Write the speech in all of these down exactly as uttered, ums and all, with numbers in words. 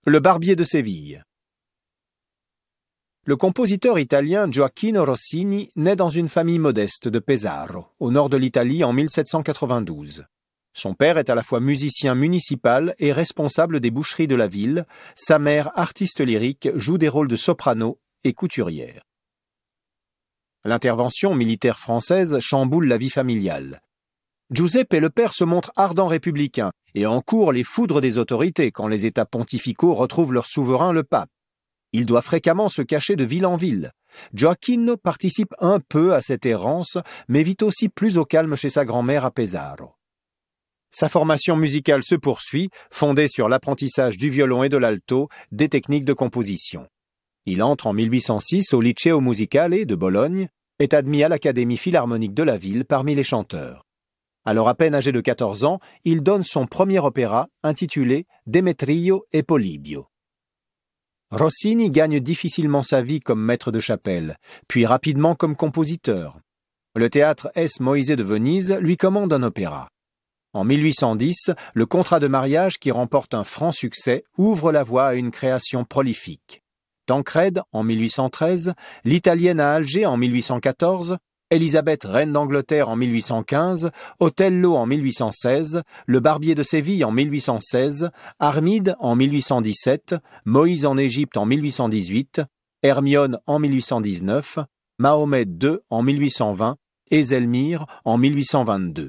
Le Barbier de Séville. Le compositeur italien Gioacchino Rossini naît dans une famille modeste de Pesaro, au nord de l'Italie en mille sept cent quatre-vingt-douze. Son père est à la fois musicien municipal et responsable des boucheries de la ville. Sa mère, artiste lyrique, joue des rôles de soprano et couturière. L'intervention militaire française chamboule la vie familiale. Giuseppe le père se montre ardent républicain et encourt les foudres des autorités quand les États pontificaux retrouvent leur souverain le pape. Il doit fréquemment se cacher de ville en ville. Gioacchino participe un peu à cette errance, mais vit aussi plus au calme chez sa grand-mère à Pesaro. Sa formation musicale se poursuit, fondée sur l'apprentissage du violon et de l'alto, des techniques de composition. Il entre en mille huit cent six au Liceo Musicale de Bologne, est admis à l'Académie philharmonique de la ville parmi les chanteurs. Alors à peine âgé de quatorze ans, il donne son premier opéra intitulé Demetrio e Polibio. Rossini gagne difficilement sa vie comme maître de chapelle, puis rapidement comme compositeur. Le théâtre S. Moïse de Venise lui commande un opéra. En mille huit cent dix, le contrat de mariage qui remporte un franc succès ouvre la voie à une création prolifique. Tancrède en mille huit cent treize, l'Italienne à Alger en mille huit cent quatorze, Élisabeth, reine d'Angleterre en mille huit cent quinze, Othello en mille huit cent seize, Le Barbier de Séville en mille huit cent seize, Armide en mille huit cent dix-sept, Moïse en Égypte en mille huit cent dix-huit, Hermione en mille huit cent dix-neuf, Mahomet deux en mille huit cent vingt et Zelmire en mille huit cent vingt-deux.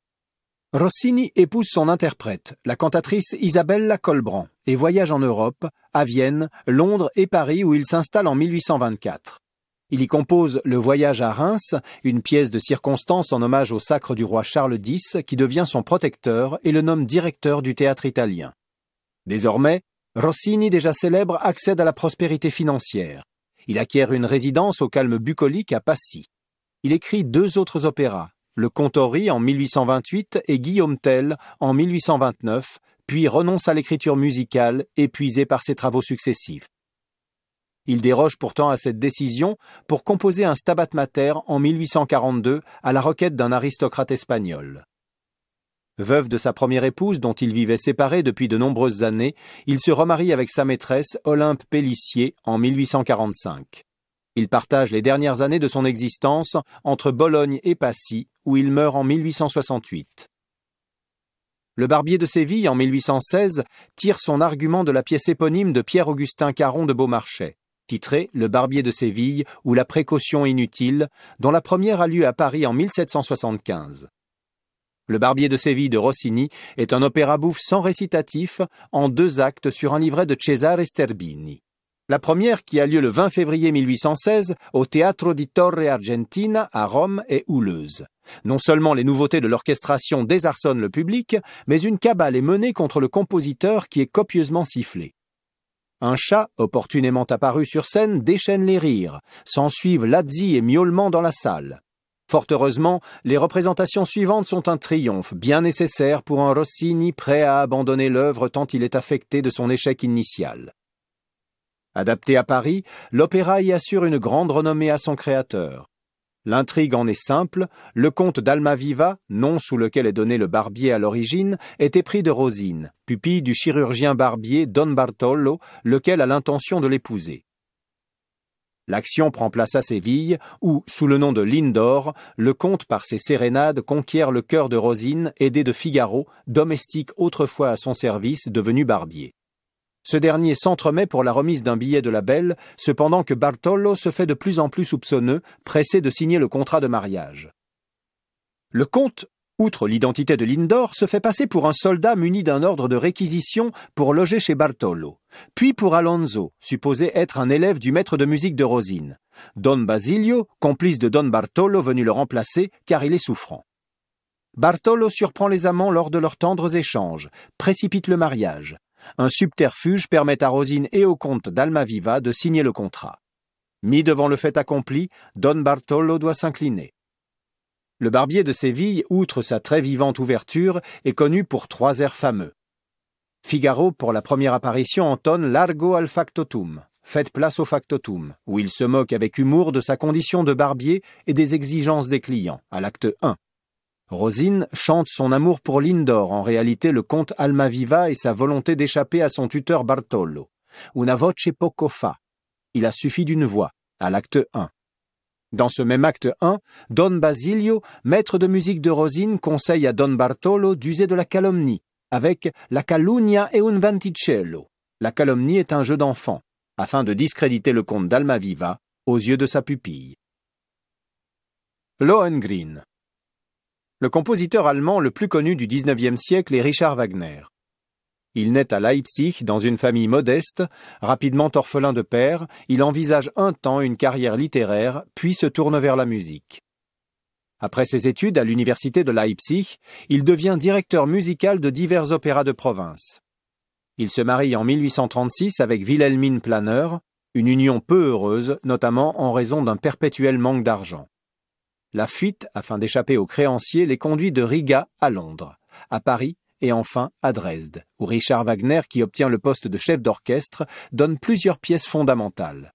Rossini épouse son interprète, la cantatrice Isabella Colbrand, et voyage en Europe, à Vienne, Londres et Paris où il s'installe en mille huit cent vingt-quatre. Il y compose Le Voyage à Reims, une pièce de circonstance en hommage au sacre du roi Charles X qui devient son protecteur et le nomme directeur du théâtre italien. Désormais, Rossini, déjà célèbre, accède à la prospérité financière. Il acquiert une résidence au calme bucolique à Passy. Il écrit deux autres opéras, Le Contori en mille huit cent vingt-huit et Guillaume Tell en mille huit cent vingt-neuf, puis renonce à l'écriture musicale, épuisé par ses travaux successifs. Il déroge pourtant à cette décision pour composer un Stabat Mater en mille huit cent quarante-deux à la requête d'un aristocrate espagnol. Veuve de sa première épouse dont il vivait séparé depuis de nombreuses années, il se remarie avec sa maîtresse Olympe Pélissier en mille huit cent quarante-cinq. Il partage les dernières années de son existence entre Bologne et Passy, où il meurt en mille huit cent soixante-huit. Le Barbier de Séville, en mille huit cent seize, tire son argument de la pièce éponyme de Pierre-Augustin Caron de Beaumarchais, titrée Le Barbier de Séville ou La précaution inutile, dont la première a lieu à Paris en mille sept cent soixante-quinze. Le Barbier de Séville de Rossini est un opéra bouffe sans récitatif, en deux actes sur un livret de Cesare Sterbini. La première, qui a lieu le vingt février mille huit cent seize, au Teatro di Torre Argentina à Rome, est houleuse. Non seulement les nouveautés de l'orchestration désarçonnent le public, mais une cabale est menée contre le compositeur qui est copieusement sifflé. Un chat, opportunément apparu sur scène, déchaîne les rires. S'ensuivent lazzi et miaulements dans la salle. Fort heureusement, les représentations suivantes sont un triomphe, bien nécessaire pour un Rossini prêt à abandonner l'œuvre tant il est affecté de son échec initial. Adapté à Paris, l'opéra y assure une grande renommée à son créateur. L'intrigue en est simple, le comte d'Almaviva, nom sous lequel est donné le Barbier à l'origine, est épris de Rosine, pupille du chirurgien barbier Don Bartolo, lequel a l'intention de l'épouser. L'action prend place à Séville, où, sous le nom de Lindor, le comte par ses sérénades conquiert le cœur de Rosine, aidé de Figaro, domestique autrefois à son service, devenu barbier. Ce dernier s'entremet pour la remise d'un billet de la belle, cependant que Bartolo se fait de plus en plus soupçonneux, pressé de signer le contrat de mariage. Le comte, outre l'identité de Lindor, se fait passer pour un soldat muni d'un ordre de réquisition pour loger chez Bartolo, puis pour Alonso, supposé être un élève du maître de musique de Rosine, Don Basilio, complice de Don Bartolo venu le remplacer car il est souffrant. Bartolo surprend les amants lors de leurs tendres échanges, précipite le mariage. Un subterfuge permet à Rosine et au comte d'Almaviva de signer le contrat. Mis devant le fait accompli, Don Bartolo doit s'incliner. Le Barbier de Séville, outre sa très vivante ouverture, est connu pour trois airs fameux. Figaro, pour la première apparition, entonne Largo al factotum, faites place au factotum, où il se moque avec humour de sa condition de barbier et des exigences des clients, à l'acte un. Rosine chante son amour pour Lindor, en réalité le comte Almaviva et sa volonté d'échapper à son tuteur Bartolo. Una voce poco fa. Il a suffi d'une voix, à l'acte un. Dans ce même acte un, Don Basilio, maître de musique de Rosine, conseille à Don Bartolo d'user de la calomnie, avec la calunnia e un vanticello. La calomnie est un jeu d'enfant, afin de discréditer le comte d'Almaviva aux yeux de sa pupille. Lohengrin. Le compositeur allemand le plus connu du dix-neuvième siècle est Richard Wagner. Il naît à Leipzig dans une famille modeste. Rapidement orphelin de père, il envisage un temps une carrière littéraire, puis se tourne vers la musique. Après ses études à l'université de Leipzig, il devient directeur musical de divers opéras de province. Il se marie en mille huit cent trente-six avec Wilhelmine Planner, une union peu heureuse, notamment en raison d'un perpétuel manque d'argent. La fuite, afin d'échapper aux créanciers, les conduit de Riga à Londres, à Paris et enfin à Dresde, où Richard Wagner, qui obtient le poste de chef d'orchestre, donne plusieurs pièces fondamentales.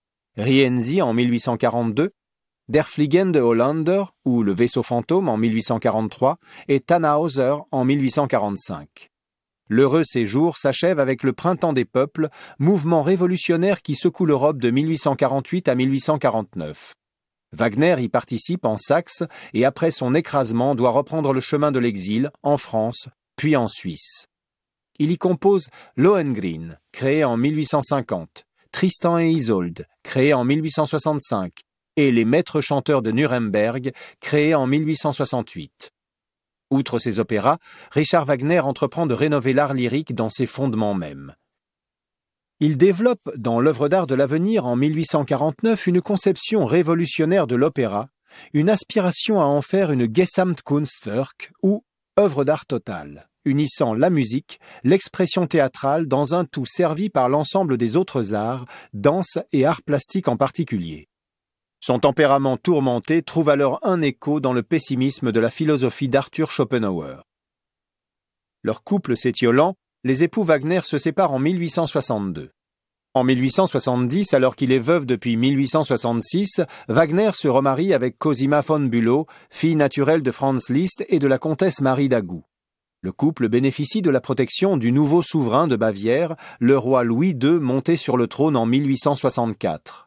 Rienzi en mille huit cent quarante-deux, Der Fliegende Holländer, ou Le vaisseau fantôme en mille huit cent quarante-trois, et Tannhäuser en mille huit cent quarante-cinq. L'heureux séjour s'achève avec le Printemps des peuples, mouvement révolutionnaire qui secoue l'Europe de mille huit cent quarante-huit à mille huit cent quarante-neuf. Wagner y participe en Saxe et après son écrasement doit reprendre le chemin de l'exil en France, puis en Suisse. Il y compose Lohengrin, créé en mille huit cent cinquante, Tristan et Isolde, créé en mille huit cent soixante-cinq, et Les Maîtres chanteurs de Nuremberg, créé en mille huit cent soixante-huit. Outre ces opéras, Richard Wagner entreprend de rénover l'art lyrique dans ses fondements mêmes. Il développe dans l'œuvre d'art de l'avenir en mille huit cent quarante-neuf une conception révolutionnaire de l'opéra, une aspiration à en faire une Gesamtkunstwerk ou œuvre d'art totale, unissant la musique, l'expression théâtrale dans un tout servi par l'ensemble des autres arts, danse et arts plastiques en particulier. Son tempérament tourmenté trouve alors un écho dans le pessimisme de la philosophie d'Arthur Schopenhauer. Leur couple s'étiolant, les époux Wagner se séparent en mille huit cent soixante-deux. En mille huit cent soixante-dix, alors qu'il est veuf depuis mille huit cent soixante-six, Wagner se remarie avec Cosima von Bülow, fille naturelle de Franz Liszt et de la comtesse Marie d'Agoult. Le couple bénéficie de la protection du nouveau souverain de Bavière, le roi Louis deux, monté sur le trône en mille huit cent soixante-quatre.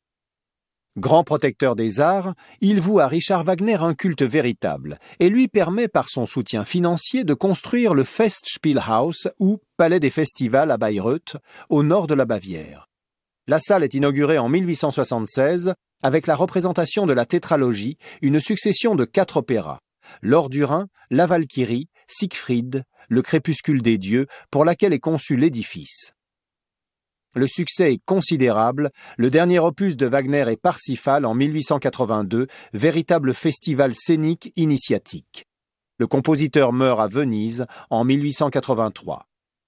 Grand protecteur des arts, il voue à Richard Wagner un culte véritable et lui permet par son soutien financier de construire le Festspielhaus ou Palais des Festivals à Bayreuth, au nord de la Bavière. La salle est inaugurée en mille huit cent soixante-seize avec la représentation de la tétralogie, une succession de quatre opéras, L'Or du Rhin, La Valkyrie, Siegfried, Le Crépuscule des dieux, pour laquelle est conçu l'édifice. Le succès est considérable, le dernier opus de Wagner est Parsifal en mille huit cent quatre-vingt-deux, véritable festival scénique initiatique. Le compositeur meurt à Venise en mille huit cent quatre-vingt-trois.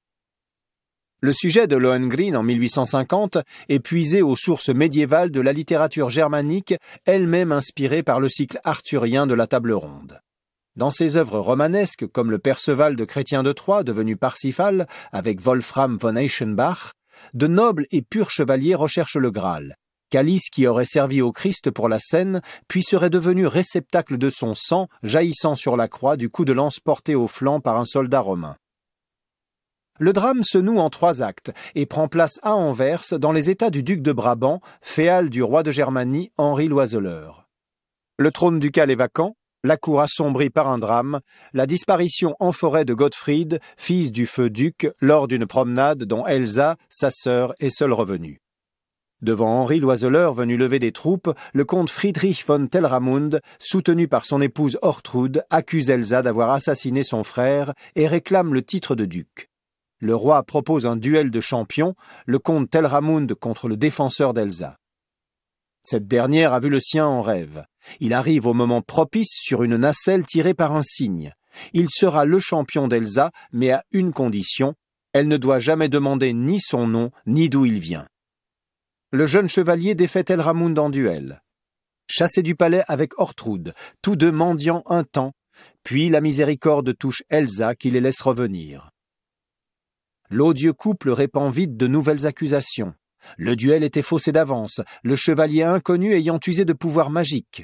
Le sujet de Lohengrin en mille huit cent cinquante est puisé aux sources médiévales de la littérature germanique, elle-même inspirée par le cycle arthurien de la Table ronde. Dans ses œuvres romanesques, comme le Perceval de Chrétien de Troyes, devenu Parsifal, avec Wolfram von Eichenbach, de nobles et purs chevaliers recherchent le Graal, calice qui aurait servi au Christ pour la scène, puis serait devenu réceptacle de son sang jaillissant sur la croix du coup de lance porté au flanc par un soldat romain. Le drame se noue en trois actes et prend place à Anvers, dans les États du duc de Brabant, féal du roi de Germanie Henri l'Oiseleur. Le trône ducal est vacant, la cour assombrie par un drame, la disparition en forêt de Gottfried, fils du feu duc, lors d'une promenade dont Elsa, sa sœur, est seule revenue. Devant Henri l'Oiseleur venu lever des troupes, le comte Friedrich von Telramund, soutenu par son épouse Ortrud, accuse Elsa d'avoir assassiné son frère et réclame le titre de duc. Le roi propose un duel de champions, le comte Telramund contre le défenseur d'Elsa. Cette dernière a vu le sien en rêve. Il arrive au moment propice sur une nacelle tirée par un cygne. Il sera le champion d'Elsa, mais à une condition, elle ne doit jamais demander ni son nom, ni d'où il vient. Le jeune chevalier défait Telramund en duel. Chassé du palais avec Ortrud, tous deux mendiants un temps, puis la miséricorde touche Elsa qui les laisse revenir. L'odieux couple répand vite de nouvelles accusations. Le duel était faussé d'avance, le chevalier inconnu ayant usé de pouvoirs magiques.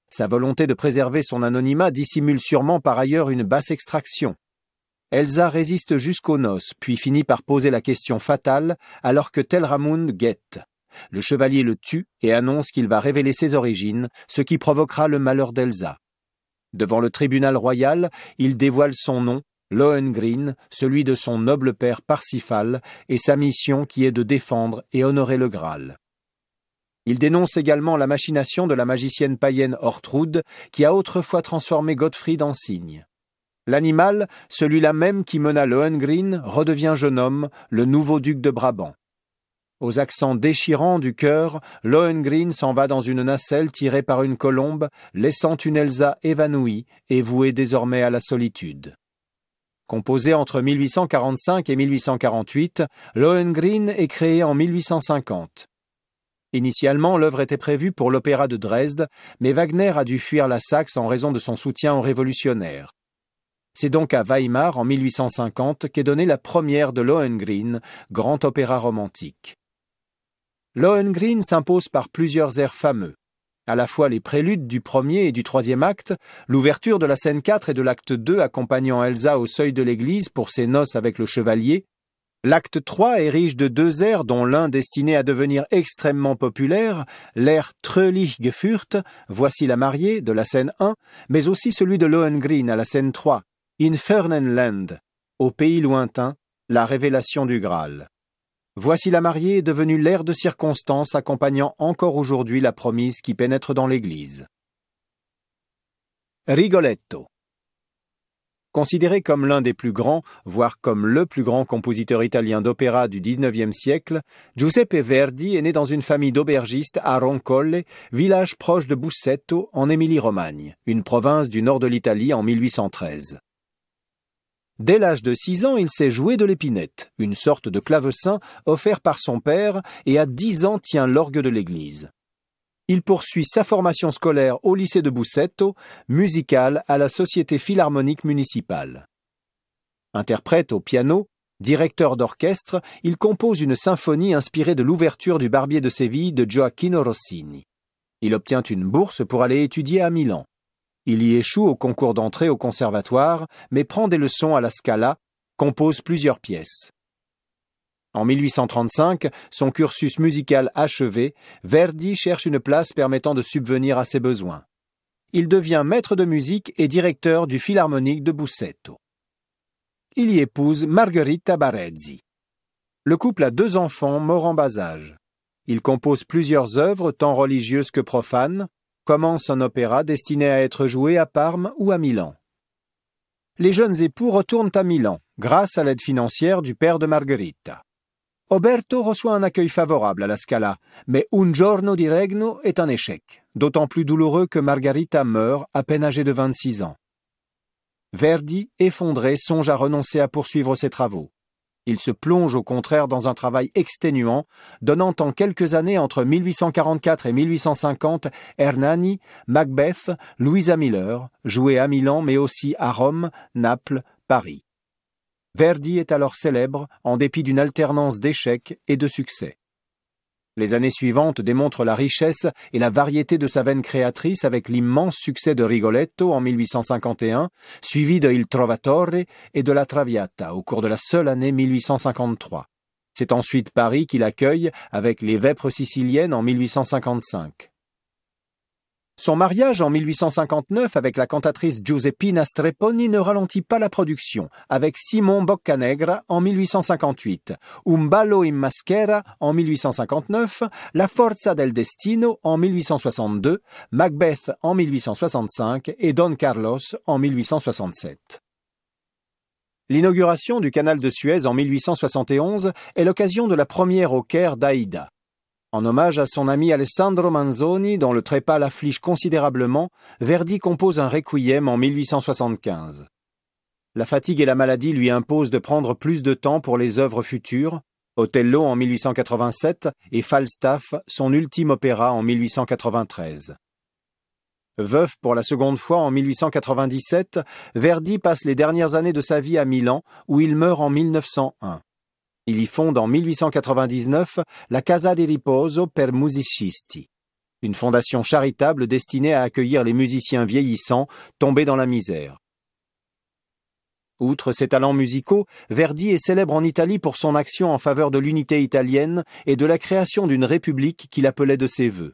Sa volonté de préserver son anonymat dissimule sûrement par ailleurs une basse extraction. Elsa résiste jusqu'aux noces, puis finit par poser la question fatale alors que Telramund guette. Le chevalier le tue et annonce qu'il va révéler ses origines, ce qui provoquera le malheur d'Elsa. Devant le tribunal royal, il dévoile son nom, Lohengrin, celui de son noble père Parsifal, et sa mission qui est de défendre et honorer le Graal. Il dénonce également la machination de la magicienne païenne Ortrud, qui a autrefois transformé Gottfried en cygne. L'animal, celui-là même qui mena Lohengrin, redevient jeune homme, le nouveau duc de Brabant. Aux accents déchirants du cœur, Lohengrin s'en va dans une nacelle tirée par une colombe, laissant une Elsa évanouie et vouée désormais à la solitude. Composé entre mille huit cent quarante-cinq et mille huit cent quarante-huit, Lohengrin est créé en mille huit cent cinquante. Initialement, l'œuvre était prévue pour l'opéra de Dresde, mais Wagner a dû fuir la Saxe en raison de son soutien aux révolutionnaires. C'est donc à Weimar, en mille huit cent cinquante, qu'est donnée la première de Lohengrin, grand opéra romantique. Lohengrin s'impose par plusieurs airs fameux, à la fois les préludes du premier et du troisième acte, l'ouverture de la scène quatre et de l'acte deux accompagnant Elsa au seuil de l'église pour ses noces avec le chevalier. L'acte trois est riche de deux airs dont l'un destiné à devenir extrêmement populaire, l'air Trölich geführt, Voici la mariée, de la scène un, mais aussi celui de Lohengrin à la scène trois, In fernen Land, au pays lointain, la révélation du Graal. Voici la mariée est devenu l'air de circonstance accompagnant encore aujourd'hui la promise qui pénètre dans l'église. Rigoletto. Considéré comme l'un des plus grands, voire comme le plus grand compositeur italien d'opéra du dix-neuvième siècle, Giuseppe Verdi est né dans une famille d'aubergistes à Roncolle, village proche de Busseto, en Émilie-Romagne, une province du nord de l'Italie en mille huit cent treize. Dès l'âge de six ans, il sait jouer de l'épinette, une sorte de clavecin offert par son père, et à dix ans tient l'orgue de l'église. Il poursuit sa formation scolaire au lycée de Busseto, musicale à la Société philharmonique municipale. Interprète au piano, directeur d'orchestre, il compose une symphonie inspirée de l'ouverture du Barbier de Séville de Gioacchino Rossini. Il obtient une bourse pour aller étudier à Milan. Il y échoue au concours d'entrée au conservatoire, mais prend des leçons à la Scala, compose plusieurs pièces. En mille huit cent trente-cinq, son cursus musical achevé, Verdi cherche une place permettant de subvenir à ses besoins. Il devient maître de musique et directeur du Philharmonique de Busseto. Il y épouse Margherita Barezzi. Le couple a deux enfants morts en bas âge. Il compose plusieurs œuvres, tant religieuses que profanes, commence un opéra destiné à être joué à Parme ou à Milan. Les jeunes époux retournent à Milan, grâce à l'aide financière du père de Margherita. Oberto reçoit un accueil favorable à la Scala, mais Un giorno di regno est un échec, d'autant plus douloureux que Margherita meurt à peine âgée de vingt-six ans. Verdi, effondré, songe à renoncer à poursuivre ses travaux. Il se plonge au contraire dans un travail exténuant, donnant en quelques années entre mille huit cent quarante-quatre et mille huit cent cinquante Hernani, Macbeth, Louisa Miller, joués à Milan mais aussi à Rome, Naples, Paris. Verdi est alors célèbre en dépit d'une alternance d'échecs et de succès. Les années suivantes démontrent la richesse et la variété de sa veine créatrice avec l'immense succès de Rigoletto en mille huit cent cinquante et un, suivi de Il Trovatore et de La Traviata au cours de la seule année mille huit cent cinquante-trois. C'est ensuite Paris qui l'accueille avec Les Vêpres siciliennes en mille huit cent cinquante-cinq. Son mariage en mille huit cent cinquante-neuf avec la cantatrice Giuseppina Strepponi ne ralentit pas la production, avec Simon Boccanegra en mille huit cent cinquante-huit, Un ballo in maschera en mille huit cent cinquante-neuf, La forza del destino en mille huit cent soixante-deux, Macbeth en mille huit cent soixante-cinq et Don Carlos en mille huit cent soixante-sept. L'inauguration du canal de Suez en mille huit cent soixante et onze est l'occasion de la première au Caire d'Aïda. En hommage à son ami Alessandro Manzoni, dont le trépas l'afflige considérablement, Verdi compose un requiem en mille huit cent soixante-quinze. La fatigue et la maladie lui imposent de prendre plus de temps pour les œuvres futures, Othello en mille huit cent quatre-vingt-sept et Falstaff, son ultime opéra en mille huit cent quatre-vingt-treize. Veuf pour la seconde fois en mille huit cent quatre-vingt-dix-sept, Verdi passe les dernières années de sa vie à Milan, où il meurt en mille neuf cent un. Il y fonde en mille huit cent quatre-vingt-dix-neuf la Casa di Riposo per Musicisti. une fondation charitable destinée à accueillir les musiciens vieillissants tombés dans la misère. Outre ses talents musicaux, Verdi est célèbre en Italie pour son action en faveur de l'unité italienne et de la création d'une république qu'il appelait de ses vœux.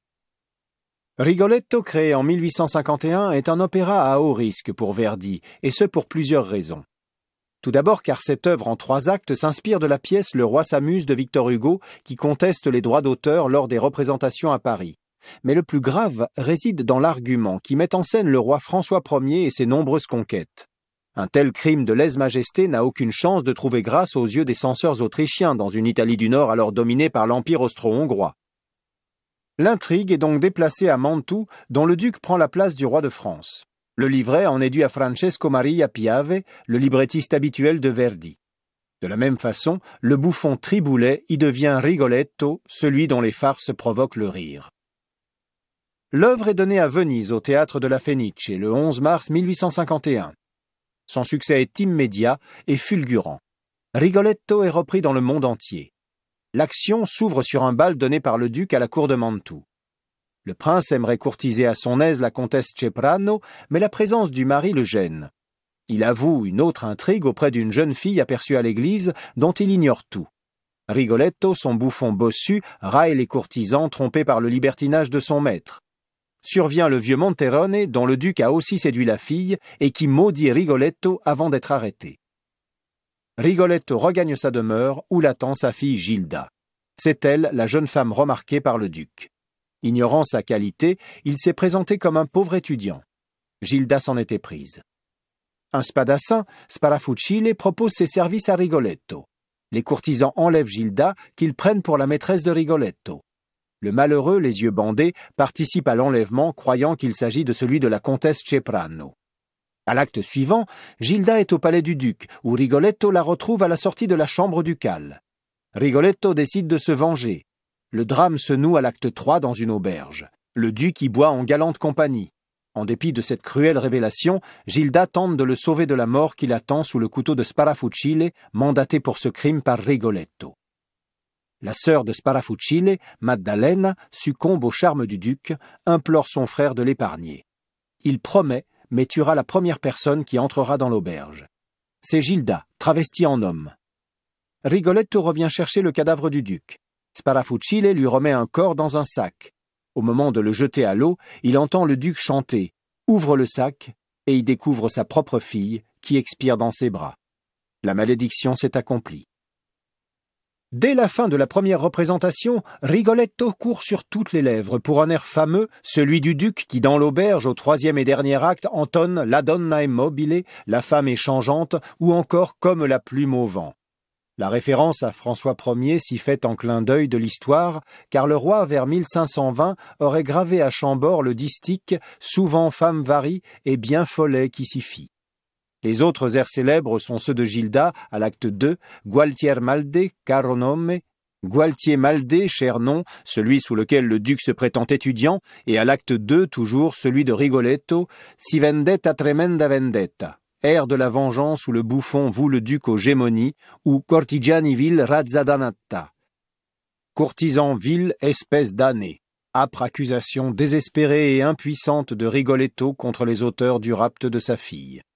Rigoletto, créé en mille huit cent cinquante et un, est un opéra à haut risque pour Verdi, et ce pour plusieurs raisons. Tout d'abord car cette œuvre en trois actes s'inspire de la pièce Le roi s'amuse de Victor Hugo, qui conteste les droits d'auteur lors des représentations à Paris. Mais le plus grave réside dans l'argument qui met en scène le roi François Ier et ses nombreuses conquêtes. Un tel crime de lèse-majesté n'a aucune chance de trouver grâce aux yeux des censeurs autrichiens dans une Italie du Nord alors dominée par l'Empire austro-hongrois. L'intrigue est donc déplacée à Mantoue, dont le duc prend la place du roi de France. Le livret en est dû à Francesco Maria Piave, le librettiste habituel de Verdi. De la même façon, le bouffon Triboulet y devient Rigoletto, celui dont les farces provoquent le rire. L'œuvre est donnée à Venise au théâtre de la Fenice le onze mars mille huit cent cinquante et un. Son succès est immédiat et fulgurant. Rigoletto est repris dans le monde entier. L'action s'ouvre sur un bal donné par le duc à la cour de Mantoue. Le prince aimerait courtiser à son aise la comtesse Ceprano, mais la présence du mari le gêne. Il avoue une autre intrigue auprès d'une jeune fille aperçue à l'église dont il ignore tout. Rigoletto, son bouffon bossu, raille les courtisans trompés par le libertinage de son maître. Survient le vieux Monterone, dont le duc a aussi séduit la fille et qui maudit Rigoletto avant d'être arrêté. Rigoletto regagne sa demeure où l'attend sa fille Gilda. C'est elle, la jeune femme remarquée par le duc. Ignorant sa qualité, il s'est présenté comme un pauvre étudiant. Gilda s'en était prise. Un spadassin, Sparafucile, propose ses services à Rigoletto. Les courtisans enlèvent Gilda, qu'ils prennent pour la maîtresse de Rigoletto. Le malheureux, les yeux bandés, participe à l'enlèvement, croyant qu'il s'agit de celui de la comtesse Ceprano. À l'acte suivant, Gilda est au palais du duc, où Rigoletto la retrouve à la sortie de la chambre ducale. Rigoletto décide de se venger. Le drame se noue à l'acte trois dans une auberge. Le duc y boit en galante compagnie. En dépit de cette cruelle révélation, Gilda tente de le sauver de la mort qui l'attend sous le couteau de Sparafucile, mandaté pour ce crime par Rigoletto. La sœur de Sparafucile, Maddalena, succombe au charme du duc, implore son frère de l'épargner. Il promet, mais tuera la première personne qui entrera dans l'auberge. C'est Gilda, travestie en homme. Rigoletto revient chercher le cadavre du duc. Sparafucile lui remet un corps dans un sac. Au moment de le jeter à l'eau, il entend le duc chanter, ouvre le sac et y découvre sa propre fille qui expire dans ses bras. La malédiction s'est accomplie. Dès la fin de la première représentation, Rigoletto court sur toutes les lèvres pour un air fameux, celui du duc qui, dans l'auberge, au troisième et dernier acte, entonne La donna è mobile, la femme est changeante, ou encore Comme la plume au vent. La référence à François Ier s'y fait en clin d'œil de l'histoire, car le roi, vers mille cinq cent vingt, aurait gravé à Chambord le distique « Souvent femme varie et bien follet qui s'y fit ». Les autres airs célèbres sont ceux de Gilda, à l'acte deux, Gualtier Malde, caro nome, Gualtier Malde, cher nom, celui sous lequel le duc se prétend étudiant, et à l'acte deux, toujours celui de Rigoletto, Si vendetta tremenda vendetta, air de la vengeance où le bouffon voue le duc aux gémonies, ou Cortigiani vil razza dannata. Courtisan vil, espèce damnée. Âpre accusation désespérée et impuissante de Rigoletto contre les auteurs du rapt de sa fille.